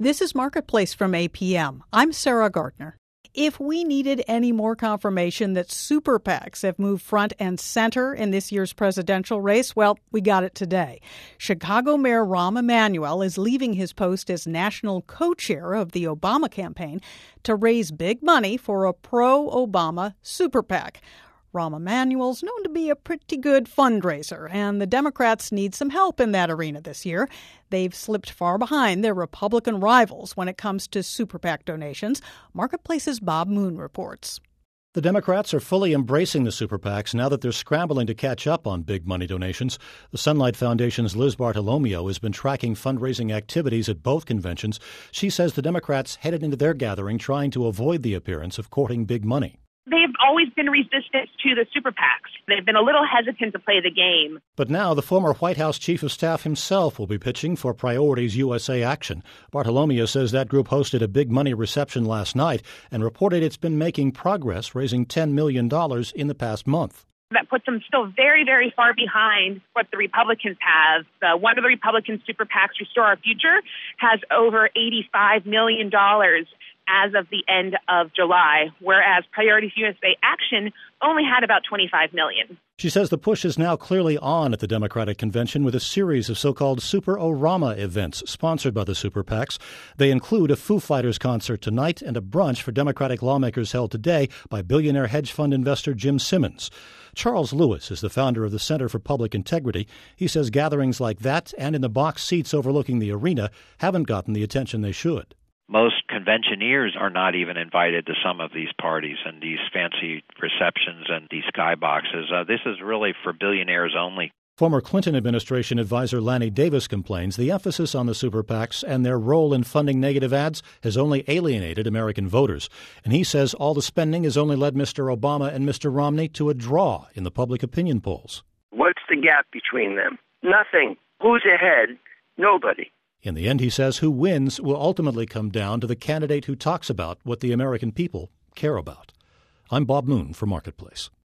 This is Marketplace from APM. I'm Sarah Gardner. If we needed any more confirmation that super PACs have moved front and center in this year's presidential race, well, we got it today. Chicago Mayor Rahm Emanuel is leaving his post as national co-chair of the Obama campaign to raise big money for a pro-Obama super PAC. Rahm Emanuel's known to be a pretty good fundraiser, and the Democrats need some help in that arena this year. They've slipped far behind their Republican rivals when it comes to super PAC donations. Marketplace's Bob Moon reports. The Democrats are fully embracing the super PACs now that they're scrambling to catch up on big money donations. The Sunlight Foundation's Liz Bartolomeo has been tracking fundraising activities at both conventions. She says the Democrats headed into their gathering trying to avoid the appearance of courting big money. They've always been resistant to the super PACs. They've been a little hesitant to play the game. But now the former White House chief of staff himself will be pitching for Priorities USA Action. Bartolomeo says that group hosted a big money reception last night and reported it's been making progress, raising $10 million in the past month. That puts them still very, very far behind what the Republicans have. One of the Republican super PACs, Restore Our Future, has over $85 million as of the end of July, whereas Priorities USA Action only had about $25 million. She says the push is now clearly on at the Democratic convention with a series of so-called Super-O-Rama events sponsored by the super PACs. They include a Foo Fighters concert tonight and a brunch for Democratic lawmakers held today by billionaire hedge fund investor Jim Simmons. Charles Lewis is the founder of the Center for Public Integrity. He says gatherings like that and in the box seats overlooking the arena haven't gotten the attention they should. Most conventioneers are not even invited to some of these parties and these fancy receptions and these skyboxes. This is really for billionaires only. Former Clinton administration advisor Lanny Davis complains the emphasis on the super PACs and their role in funding negative ads has only alienated American voters. And he says all the spending has only led Mr. Obama and Mr. Romney to a draw in the public opinion polls. What's the gap between them? Nothing. Who's ahead? Nobody. In the end, he says, who wins will ultimately come down to the candidate who talks about what the American people care about. I'm Bob Moon for Marketplace.